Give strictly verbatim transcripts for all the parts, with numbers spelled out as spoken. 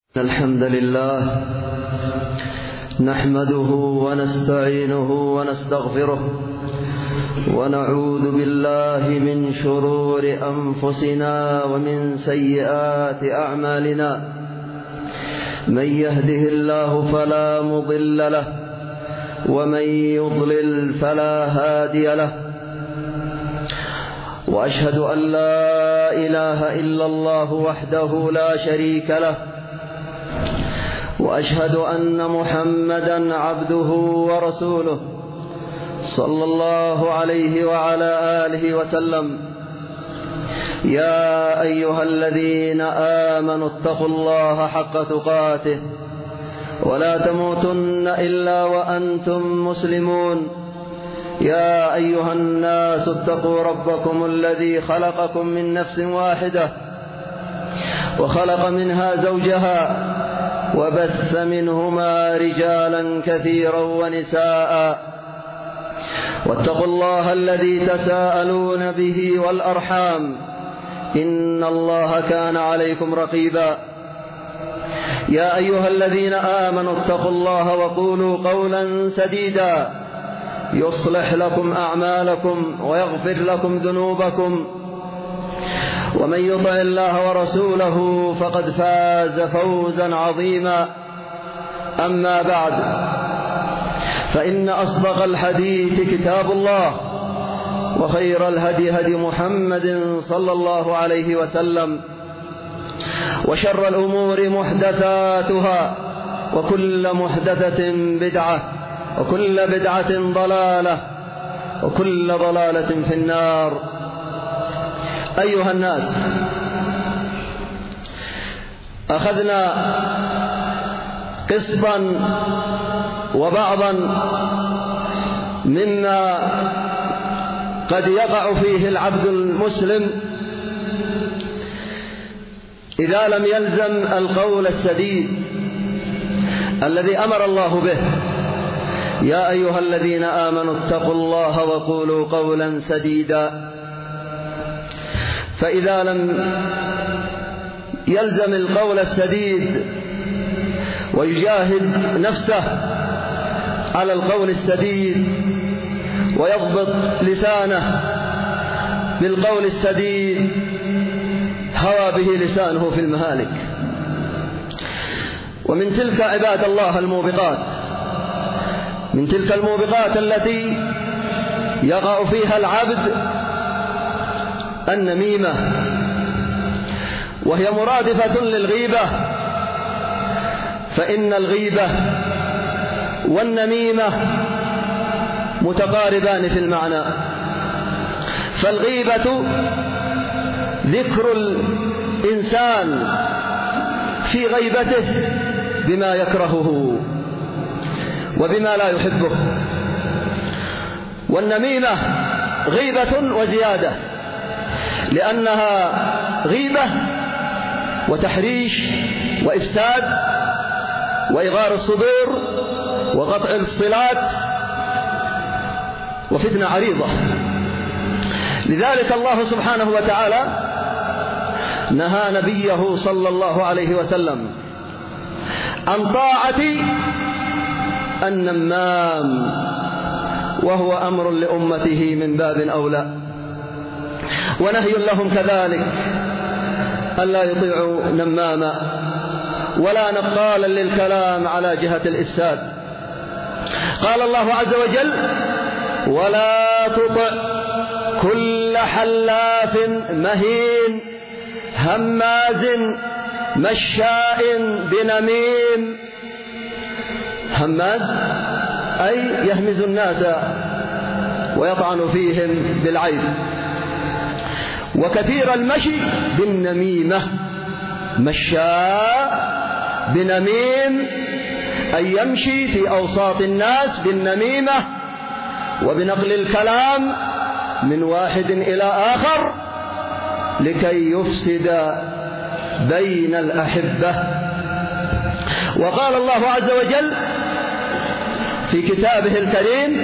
الحمد لله نحمده ونستعينه ونستغفره ونعوذ بالله من شرور أنفسنا ومن سيئات أعمالنا. من يهده الله فلا مضل له ومن يضلل فلا هادي له، وأشهد أن لا إله إلا الله وحده لا شريك له، وأشهد أن محمدًا عبده ورسوله صلى الله عليه وعلى آله وسلم. يا أيها الذين آمنوا اتقوا الله حق تقاته ولا تموتن إلا وأنتم مسلمون. يا أيها الناس اتقوا ربكم الذي خلقكم من نفس واحدة وخلق منها زوجها وبث منهما رجالا كثيرا ونساء، واتقوا الله الذي تساءلون به والأرحام إن الله كان عليكم رقيبا. يا أيها الذين آمنوا اتقوا الله وقولوا قولا سديدا يصلح لكم أعمالكم ويغفر لكم ذنوبكم، ومن يطع الله ورسوله فقد فاز فوزا عظيما. أما بعد، فإن أصدق الحديث كتاب الله، وخير الهدي هدي محمد صلى الله عليه وسلم، وشر الأمور محدثاتها، وكل محدثة بدعة، وكل بدعة ضلالة، وكل ضلالة في النار. أيها الناس، أخذنا قسطا وبعضا مما قد يقع فيه العبد المسلم إذا لم يلزم القول السديد الذي أمر الله به. يا أيها الذين آمنوا اتقوا الله وقولوا قولا سديدا. فإذا لم يلزم القول السديد ويجاهد نفسه على القول السديد ويضبط لسانه بالقول السديد، هوى به لسانه في المهالك. ومن تلك عباد الله الموبقات، من تلك الموبقات التي يقع فيها العبد النميمة، وهي مرادفة للغيبة، فإن الغيبة والنميمة متقاربان في المعنى. فالغيبة ذكر الإنسان في غيبته بما يكرهه وبما لا يحبه، والنميمة غيبة وزيادة، لأنها غيبة وتحريش وإفساد وإغار الصدور وقطع الصلات وفتنة عريضة. لذلك الله سبحانه وتعالى نهى نبيه صلى الله عليه وسلم عن طاعة النمام، وهو أمر لأمته من باب أولى، ونهي لهم كذلك ألا يطيعوا نماما ولا نقالا للكلام على جهة الإفساد. قال الله عز وجل: ولا تطع كل حلاف مهين هماز مشاء بنميم. هماز أي يهمز الناس ويطعن فيهم بالعيب. وكثير المشي بالنميمة، مشاء بنميم أي يمشي في أوساط الناس بالنميمة وبنقل الكلام من واحد إلى آخر لكي يفسد بين الأحبة. وقال الله عز وجل في كتابه الكريم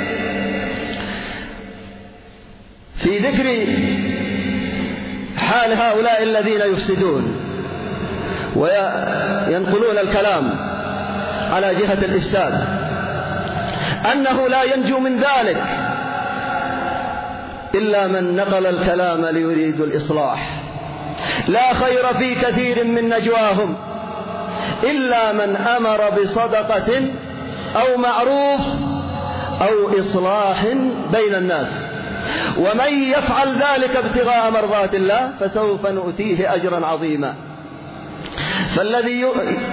في ذكر حال هؤلاء الذين يفسدون: وينقلون الكلام على جهة الإفساد، أنه لا ينجو من ذلك إلا من نقل الكلام ليريد الإصلاح. لا خير في كثير من نجواهم إلا من أمر بصدقة أو معروف أو إصلاح بين الناس، ومن يفعل ذلك ابتغاء مرضات الله فسوف نؤتيه أجرا عظيما. فالذي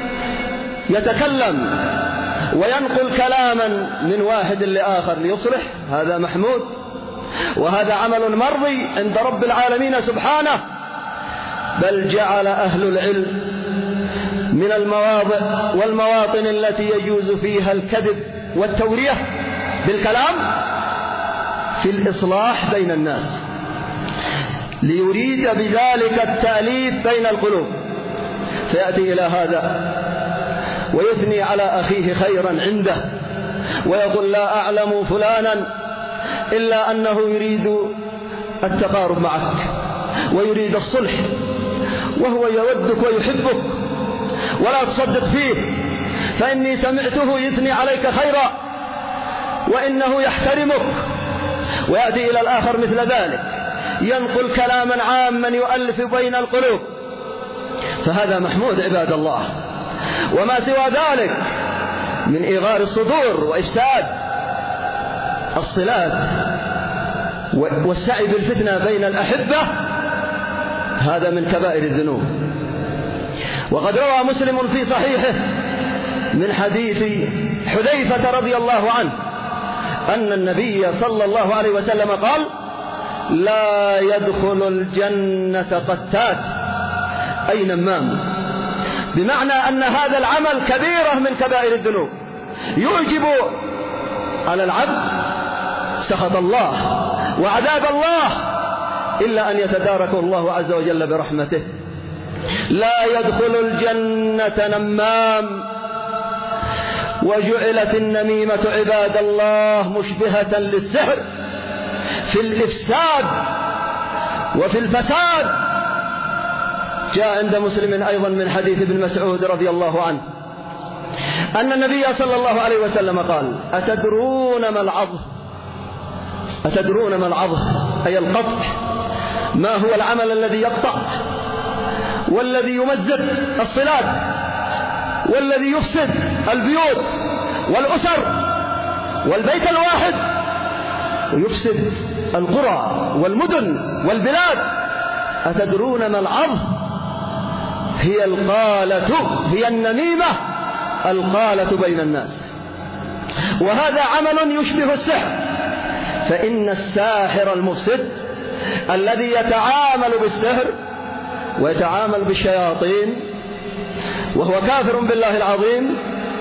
يتكلم وينقل كلاما من واحد لآخر ليصلح هذا محمود، وهذا عمل مرضي عند رب العالمين سبحانه. بل جعل أهل العلم من المواضع والمواطن التي يجوز فيها الكذب والتورية بالكلام في الإصلاح بين الناس، ليريد بذلك التأليف بين القلوب، فيأتي إلى هذا ويثني على أخيه خيرا عنده ويقول لا أعلم فلانا إلا أنه يريد التقارب معك ويريد الصلح، وهو يودك ويحبك ولا تصدق فيه، فإني سمعته يثني عليك خيرا وإنه يحترمك. ويأتي إلى الآخر مثل ذلك ينقل كلاما عاما يؤلف بين القلوب، فهذا محمود عباد الله. وما سوى ذلك من إغار الصدور وإفساد الصلات والسعي بالفتنة بين الأحبة هذا من كبائر الذنوب. وقد روى مسلم في صحيحه من حديث حذيفة رضي الله عنه أن النبي صلى الله عليه وسلم قال لا يدخل الجنة قتات أي نمام، بمعنى أن هذا العمل كبيرة من كبائر الذنوب يوجب على العبد سخط الله وعذاب الله إلا أن يتداركه الله عز وجل برحمته. لا يدخل الجنة نمام. وجعلت النميمة عباد الله مشبهة للسحر في الإفساد وفي الفساد. جاء عند مسلم أيضا من حديث ابن مسعود رضي الله عنه أن النبي صلى الله عليه وسلم قال أتدرون ما العض أتدرون ما العض أي القطع، ما هو العمل الذي يقطع والذي يمزق الصلات والذي يفسد البيوت والأسر والبيت الواحد ويفسد القرى والمدن والبلاد؟ أتدرون ما العض؟ هي القالة، هي النميمة، القالة بين الناس. وهذا عمل يشبه السحر، فإن الساحر المفسد الذي يتعامل بالسحر ويتعامل بالشياطين وهو كافر بالله العظيم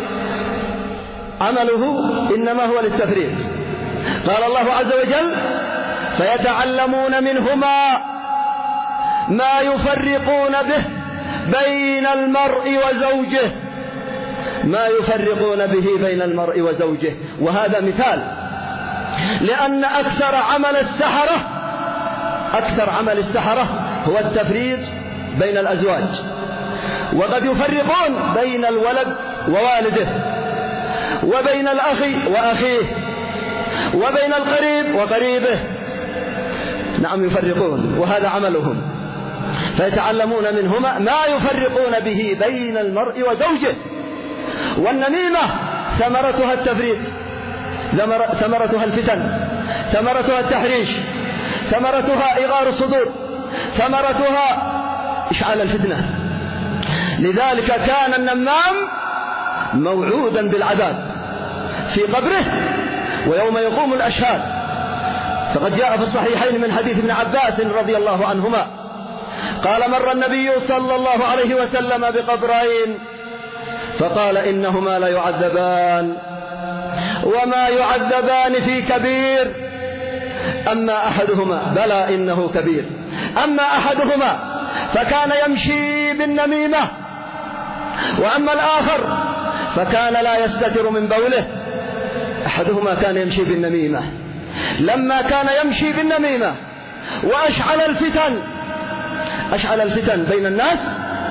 عمله إنما هو للتفريق. قال الله عز وجل فيتعلمون منهما ما يفرقون به بين المرء وزوجه، ما يفرقون به بين المرء وزوجه. وهذا مثال، لأن أكثر عمل السحرة أكثر عمل السحرة هو التفريق بين الأزواج، وقد يفرقون بين الولد ووالده وبين الأخ وأخيه وبين القريب وقريبه. نعم يفرقون، وهذا عملهم. فيتعلمون منهما ما يفرقون به بين المرء وزوجه. والنميمة ثمرتها التفريق، ثمرتها الفتن، ثمرتها التحريش، ثمرتها إغار الصدور، ثمرتها إشعال الفتنة. لذلك كان النمام موعودا بالعذاب في قبره ويوم يقوم الأشهاد. فقد جاء في الصحيحين من حديث ابن عباس رضي الله عنهما قال مر النبي صلى الله عليه وسلم بقبرين فقال إنهما لا يعذبان وما يعذبان في كبير، أما أحدهما بلى إنه كبير، أما أحدهما فكان يمشي بالنميمة، وأما الآخر فكان لا يستتر من بوله. أحدهما كان يمشي بالنميمة، لما كان يمشي بالنميمة وأشعل الفتن أشعل الفتن بين الناس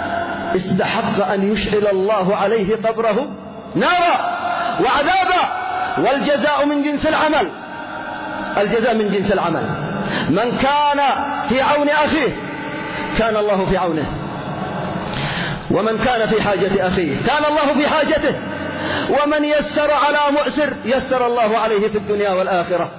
استحق أن يشعل الله عليه قبره نارا وعذابا، والجزاء من جنس العمل. الجزاء من جنس العمل. من كان في عون أخيه كان الله في عونه، ومن كان في حاجة أخيه كان الله في حاجته، ومن يسر على مؤسر يسر الله عليه في الدنيا والآخرة.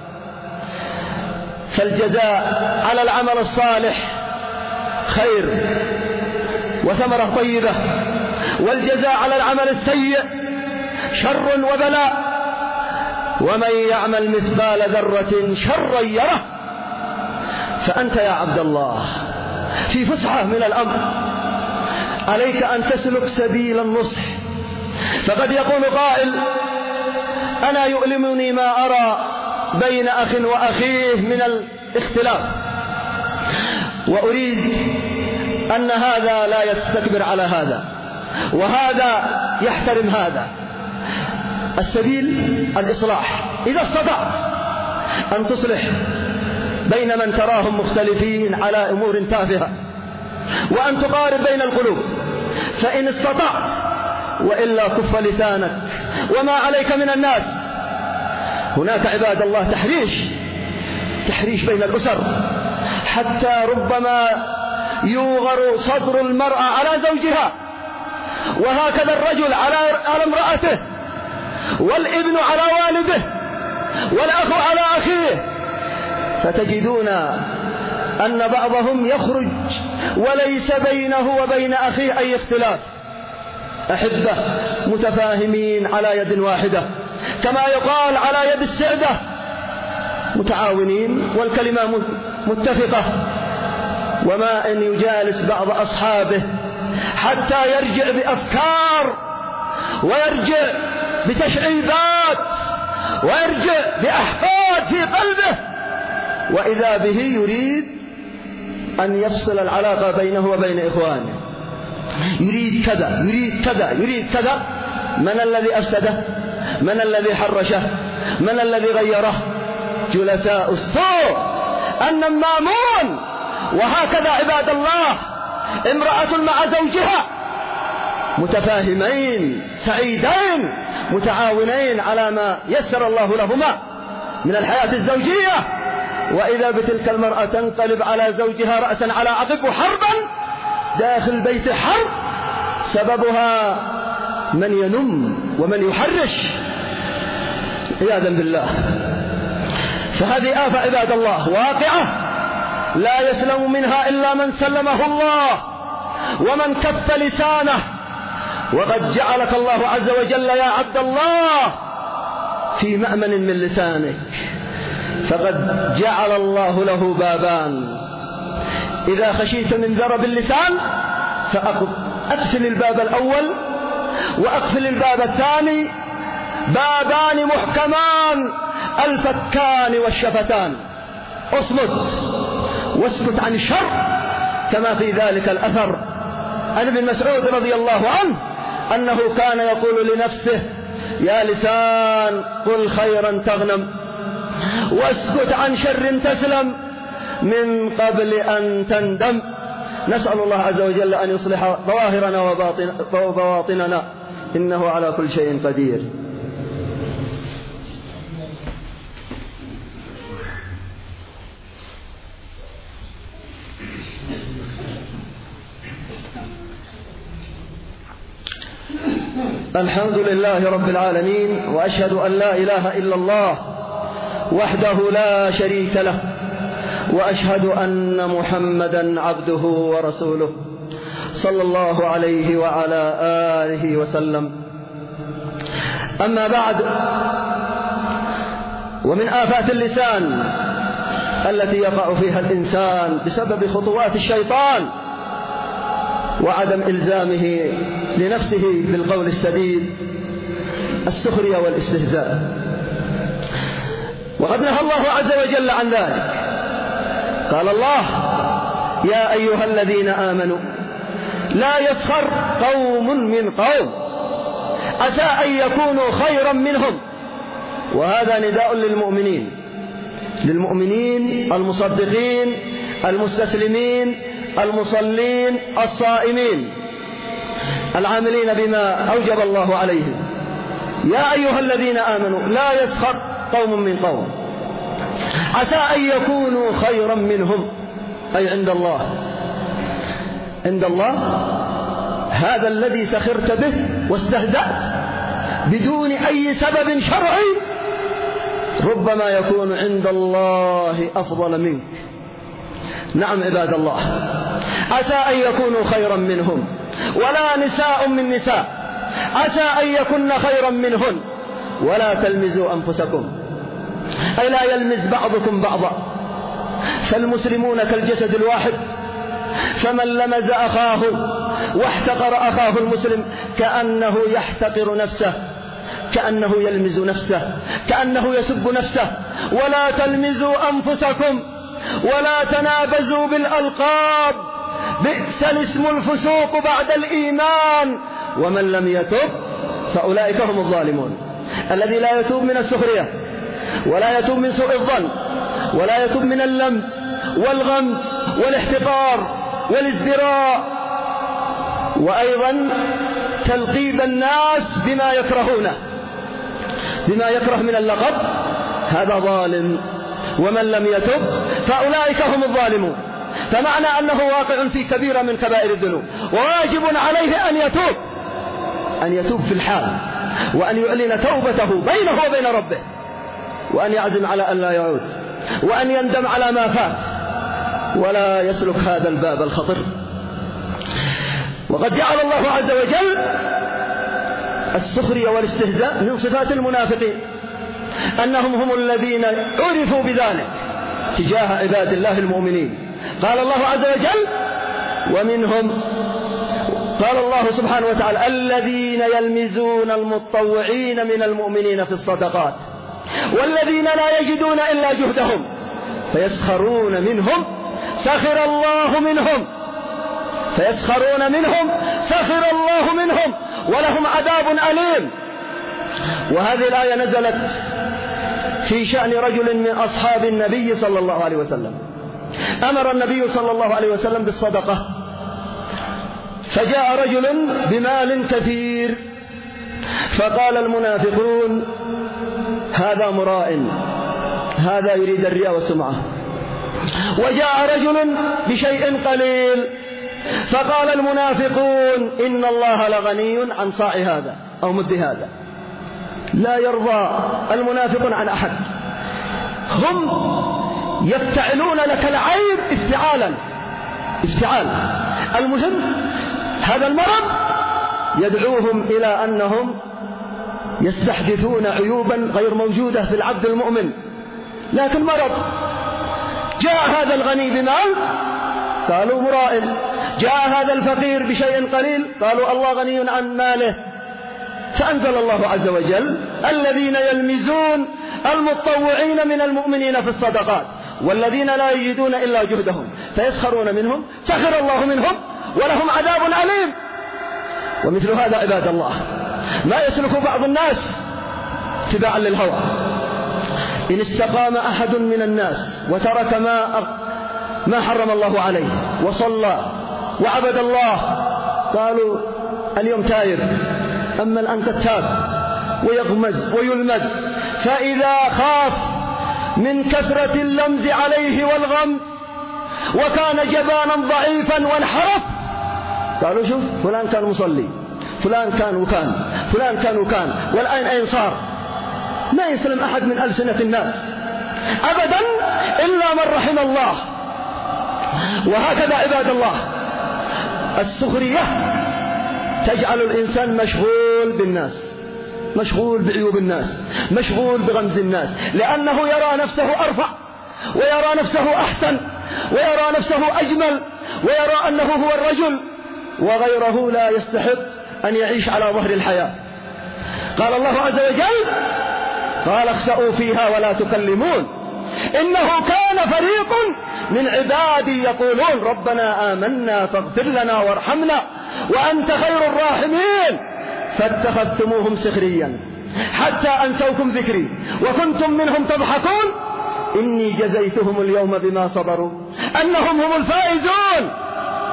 فالجزاء على العمل الصالح خير وثمرة طيبة، والجزاء على العمل السيء شر وبلاء. ومن يعمل مثقال ذرة شرا يره. فأنت يا عبد الله في فسحة من الأمر، عليك أن تسلك سبيل النصح. فقد يقول قائل: أنا يؤلمني ما أرى بين أخ وأخيه من الاختلاف، وأريد أن هذا لا يستكبر على هذا، وهذا يحترم هذا. السبيل الإصلاح. إذا استطعت أن تصلح بين من تراهم مختلفين على أمور تافهة، وأن تقارب بين القلوب، فإن استطعت، وإلا كف لسانك وما عليك من الناس. هناك عباد الله تحريش تحريش بين الأسر، حتى ربما يوغر صدر المرأة على زوجها، وهكذا الرجل على امرأته، والابن على والده، والأخ على أخيه. فتجدون أن بعضهم يخرج وليس بينه وبين أخيه أي اختلاف، أحبة متفاهمين على يد واحدة، كما يقال على يد السعدة، متعاونين والكلمة متفقة. وما أن يجالس بعض أصحابه حتى يرجع بأفكار، ويرجع بتشعيبات، ويرجع بأحقاد في قلبه، وإذا به يريد أن يفصل العلاقة بينه وبين إخوانه، يريد كذا يريد كذا يريد كذا. من الذي أفسده؟ من الذي حرشه؟ من الذي غيره؟ جلساء السوء النمامون. وهكذا عباد الله، امرأة مع زوجها متفاهمين سعيدين متعاونين على ما يسر الله لهما من الحياة الزوجية، وإذا بتلك المرأة تنقلب على زوجها رأسا على عقب، وحربا داخل البيت حرب، سببها من ينم ومن يحرش عياذا بالله. فهذه آفة عباد الله واقعة لا يسلم منها إلا من سلمه الله ومن كف لسانه. وقد جعلك الله عز وجل يا عبد الله في مأمن من لسانك، فقد جعل الله له بابان. إذا خشيت من ذرب اللسان فأقفل الباب الأول وأقفل الباب الثاني، بابان محكمان الفكان والشفتان. اصمت واسكت عن الشر، كما في ذلك الأثر عن ابن مسعود رضي الله عنه أنه كان يقول لنفسه: يا لسان قل خيرا تغنم، واسكت عن شر تسلم، من قبل أن تندم. نسأل الله عز وجل أن يصلح ظواهرنا وبواطننا، إنه على كل شيء قدير. الحمد لله رب العالمين، وأشهد أن لا إله إلا الله وحده لا شريك له، وأشهد أن محمدا عبده ورسوله صلى الله عليه وعلى آله وسلم. أما بعد، ومن آفات اللسان التي يقع فيها الإنسان بسبب خطوات الشيطان وعدم إلزامه لنفسه بالقول السديد السخرية والاستهزاء، وقد نهى الله عز وجل عن ذلك. قال الله: يا أيها الذين آمنوا لا يسخر قوم من قوم عسى أن يكونوا خيرا منهم. وهذا نداء للمؤمنين للمؤمنين المصدقين المستسلمين المصلين الصائمين. العاملين بما أوجب الله عليهم. يا أيها الذين آمنوا لا يسخر قوم من قوم عسى أن يكونوا خيرا منهم، أي عند الله. عند الله هذا الذي سخرت به واستهزأت بدون أي سبب شرعي ربما يكون عند الله أفضل منك. نعم عباد الله، عسى أن يكونوا خيرا منهم، ولا نساء من نساء عسى أن يكن خيرا منهن، ولا تلمزوا أنفسكم، أي لا يلمز بعضكم بعضا، فالمسلمون كالجسد الواحد، فمن لمز أخاه واحتقر أخاه المسلم كأنه يحتقر نفسه، كأنه يلمز نفسه، كأنه يسب نفسه. ولا تلمزوا أنفسكم ولا تنابزوا بالألقاب، بئس الاسم الفسوق بعد الإيمان، ومن لم يتب فأولئك هم الظالمون. الذي لا يتوب من السخرية، ولا يتوب من سوء الظن، ولا يتوب من اللمز والغمز والاحتقار والازدراء، وأيضا تلقيب الناس بما يكرهونه، بما يكره من اللقب، هذا ظالم. ومن لم يتب فأولئك هم الظالمون. فمعنى أنه واقع في كبيرة من كبائر الذنوب، وواجب عليه أن يتوب، أن يتوب في الحال، وأن يعلن توبته بينه وبين ربه، وأن يعزم على أن لا يعود، وأن يندم على ما فات، ولا يسلك هذا الباب الخطر. وقد جعل الله عز وجل السخرية والاستهزاء من صفات المنافقين، أنهم هم الذين عرفوا بذلك تجاه عباد الله المؤمنين. قال الله عز وجل: ومنهم، قال الله سبحانه وتعالى: الذين يلمزون المتطوعين من المؤمنين في الصدقات والذين لا يجدون إلا جهدهم فيسخرون منهم سخر الله منهم فيسخرون منهم سخر الله منهم ولهم عذاب أليم. وهذه الآية نزلت في شأن رجل من أصحاب النبي صلى الله عليه وسلم. أمر النبي صلى الله عليه وسلم بالصدقة، فجاء رجل بمال كثير، فقال المنافقون: هذا مراء، هذا يريد الرياء والسمعة. وجاء رجل بشيء قليل، فقال المنافقون: إن الله لغني عن صاع هذا أو مد هذا. لا يرضى المنافقون عن أحد، هم يفتعلون لك العيب افتعالا افتعال. المهم هذا المرض يدعوهم إلى أنهم يستحدثون عيوبا غير موجودة في العبد المؤمن، لكن مرض. جاء هذا الغني بمال، قالوا مرائل. جاء هذا الفقير بشيء قليل، قالوا الله غني عن ماله. فأنزل الله عز وجل: الذين يلمزون المتطوعين من المؤمنين في الصدقات والذين لا يجدون إلا جهدهم فيسخرون منهم سخر الله منهم ولهم عذاب أليم. ومثل هذا عباد الله ما يسلك بعض الناس اتباعا للهوى. إن استقام أحد من الناس وترك ما ما حرم الله عليه وصلى وعبد الله، قالوا: اليوم تائب. أما الآن كتاب ويغمز ويلمز. فإذا خاف من كثرة اللمز عليه والغم وكان جبانا ضعيفا وانحرف، قالوا: شوف فلان كان مصلي، فلان كان وكان، فلان كان وكان، والآن أين صار؟ ما يسلم أحد من ألسنة الناس أبدا إلا من رحم الله. وهكذا عباد الله السخرية تجعل الإنسان مشغول بالناس، مشغول بعيوب الناس، مشغول بغمز الناس، لأنه يرى نفسه أرفع، ويرى نفسه أحسن، ويرى نفسه أجمل، ويرى أنه هو الرجل، وغيره لا يستحق أن يعيش على ظهر الحياة. قال الله عز وجل: قال: اخسأوا فيها ولا تكلمون إنه كان فريق من عبادي يقولون ربنا آمنا فاغفر لنا وارحمنا وأنت خير الراحمين فاتخذتموهم سخريا حتى أنسوكم ذكري وكنتم منهم تضحكون إني جزيتهم اليوم بما صبروا أنهم هم الفائزون.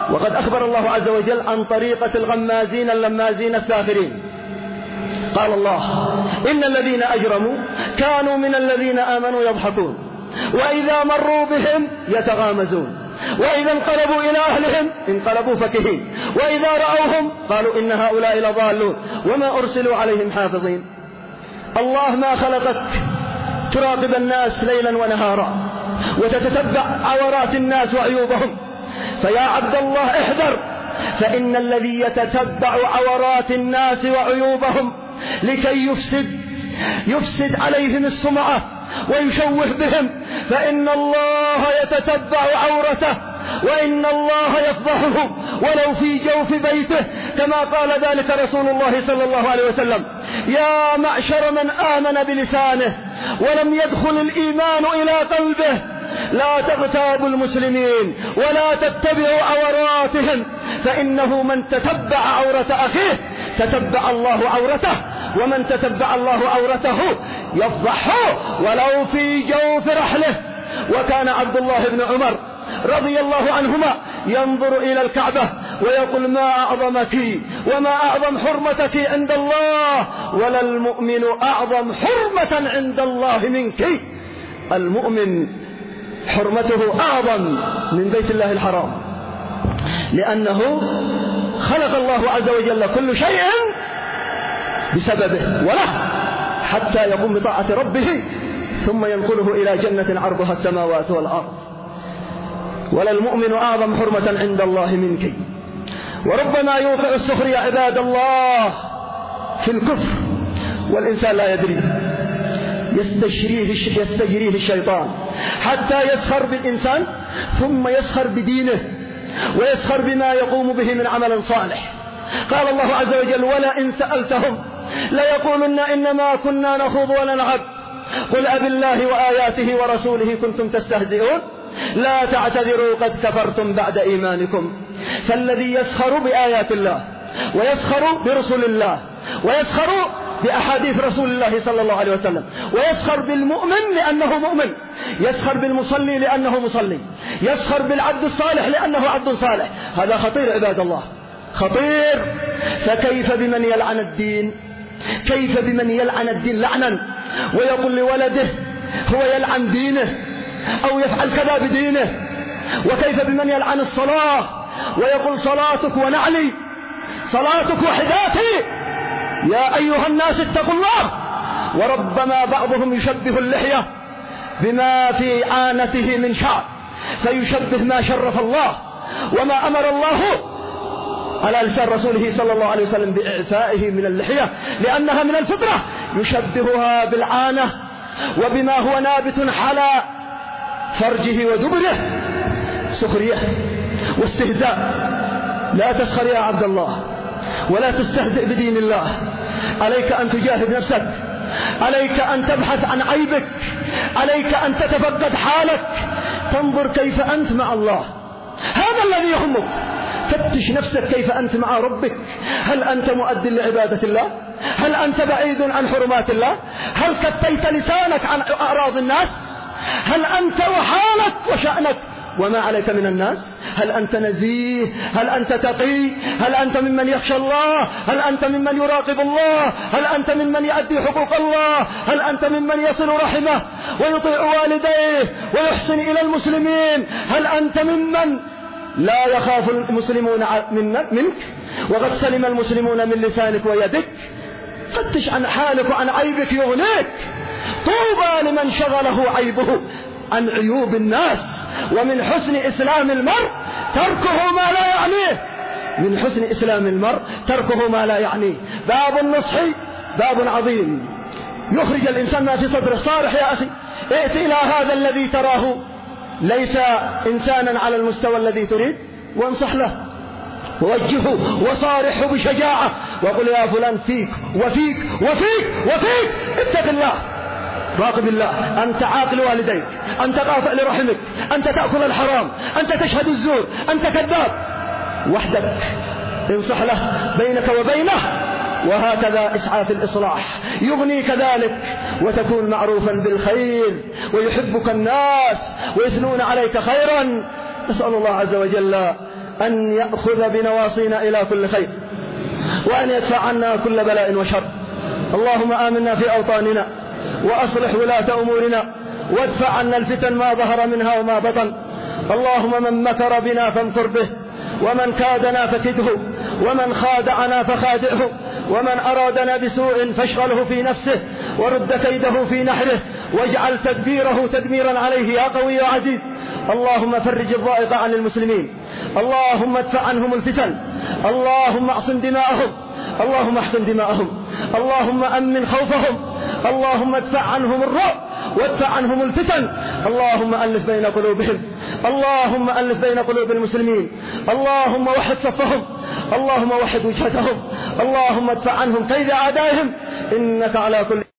وقد أخبر الله عز وجل عن طريقة الغمازين اللمازين الساخرين. قال الله: إن الذين أجرموا كانوا من الذين آمنوا يضحكون وإذا مروا بهم يتغامزون وإذا انقلبوا إلى أهلهم انقلبوا فكهين وإذا رأوهم قالوا إن هؤلاء لضالون وما أرسلوا عليهم حافظين. الله ما خلقك تراقب الناس ليلا ونهارا وتتتبع عورات الناس وعيوبهم، فيا عبد الله احذر، فإن الذي يتتبع عورات الناس وعيوبهم لكي يفسد يفسد عليهم السمعة ويشوه بهم، فإن الله يتتبع عورته وإن الله يفضحه ولو في جوف بيته، كما قال ذلك رسول الله صلى الله عليه وسلم: يا معشر من آمن بلسانه ولم يدخل الإيمان إلى قلبه لا تغتابوا المسلمين ولا تتبعوا عوراتهم، فإنه من تتبع عورة أخيه تتبع الله عورته، ومن تتبع الله عورته يفضحه ولو في جوف رحله. وكان عبد الله بن عمر رضي الله عنهما ينظر إلى الكعبة ويقول: ما أعظمك وما أعظم حرمتك عند الله، ولا المؤمن أعظم حرمة عند الله منك. المؤمن حرمته أعظم من بيت الله الحرام، لأنه خلق الله عز وجل كل شيء بسببه وله حتى يقوم بطاعة ربه ثم ينقله إلى جنة عرضها السماوات والأرض. ولا المؤمن أعظم حرمة عند الله منك. وربما يوقع السخر يا عباد الله في الكفر والإنسان لا يدري، يستجريه يستجريه الشيطان حتى يسخر بالإنسان ثم يسخر بدينه ويسخر بما يقوم به من عمل صالح. قال الله عز وجل: ولئن سألتهم ليقولن إنما كنا نخوض ونلعب قل أبالله وآياته ورسوله كنتم تستهزئون لا تعتذروا قد كفرتم بعد إيمانكم. فالذي يسخر بآيات الله ويسخر برسول الله ويسخر بأحاديث رسول الله صلى الله عليه وسلم ويسخر بالمؤمن لأنه مؤمن، يسخر بالمصلي لأنه مصلي، يسخر بالعبد الصالح لأنه عبد صالح، هذا خطير عباد الله، خطير. فكيف بمن يلعن الدين؟ كيف بمن يلعن الدين لعنا ويقول لولده هو يلعن دينه أو يفعل كذا بدينه؟ وكيف بمن يلعن الصلاة ويقول صلاتك ونعلي، صلاتك وحداتي؟ يا أيها الناس اتقوا الله. وربما بعضهم يشبه اللحية بما في عانته من شعر فيشبه ما شرف الله وما أمر الله على لسان رسوله صلى الله عليه وسلم بإعفائه من اللحية، لأنها من الفطرة، يشبهها بالعانة وبما هو نابت على فرجه ودبره. سخرية واستهزاء. لا تسخر يا عبد الله ولا تستهزئ بدين الله. عليك أن تجاهد نفسك، عليك أن تبحث عن عيبك، عليك أن تتفقد حالك، تنظر كيف أنت مع الله، هذا الذي يهمك. فتش نفسك كيف أنت مع ربك، هل أنت مؤد لعبادة الله؟ هل أنت بعيد عن حرمات الله؟ هل كفيت لسانك عن أعراض الناس؟ هل أنت وحالك وشأنك وما عليك من الناس؟ هل أنت نزيه؟ هل أنت تقي؟ هل أنت ممن يخشى الله؟ هل أنت ممن يراقب الله؟ هل أنت ممن يؤدي حقوق الله؟ هل أنت ممن يصل رحمه ويطيع والديه ويحسن إلى المسلمين؟ هل أنت ممن لا يخاف المسلمون منك وقد سلم المسلمون من لسانك ويدك؟ فتش عن حالك وعن عيبك يغنيك. طوبى لمن شغله عيبه عن عيوب الناس. ومن حسن إسلام المرء تركه ما لا يعنيه، من حسن إسلام المرء تركه ما لا يعنيه. باب النصح باب عظيم يخرج الإنسان ما في صدره. صالح يا أخي، ائت إلى هذا الذي تراه ليس إنسانا على المستوى الذي تريد وانصح له ووجهه وصارحه بشجاعة وقل يا فلان فيك وفيك وفيك وفيك اتق الله، راقب الله، أنت عاقل والديك، أنت قاطع لرحمك، أنت تأكل الحرام، أنت تشهد الزور، أنت كذاب، وحدك انصح له بينك وبينه. وهكذا اسعى في الإصلاح يغنيك ذلك وتكون معروفا بالخير ويحبك الناس ويثنون عليك خيرا. نسأل الله عز وجل أن يأخذ بنواصينا إلى كل خير، وأن يدفع عنا كل بلاء وشر. اللهم آمنا في أوطاننا، وأصلح ولاة أمورنا، وادفع عنا الفتن ما ظهر منها وما بطن. اللهم من مكر بنا فامكر به، ومن كادنا فكده، ومن خادعنا فخادعه، ومن أرادنا بسوء فاشغله في نفسه، ورد كيده في نحره، واجعل تدبيره تدميرا عليه يا قوي يا عزيز. اللهم فرج الضائق عن المسلمين، اللهم ادفع عنهم الفتن، اللهم اعصم دماءهم، اللهم احقن دماءهم، اللهم أمن خوفهم، اللهم ادفع عنهم الرعب وادفع عنهم الفتن. اللهم ألف بين قلوبهم، اللهم ألف بين قلوب المسلمين، اللهم وحد صفهم، اللهم وحد وجهتهم، اللهم ادفع عنهم كيد أعدائهم، إنك على كل